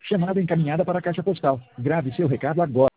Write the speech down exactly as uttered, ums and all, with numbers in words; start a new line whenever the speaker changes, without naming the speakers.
Chamada encaminhada para a caixa postal. Grave seu recado agora.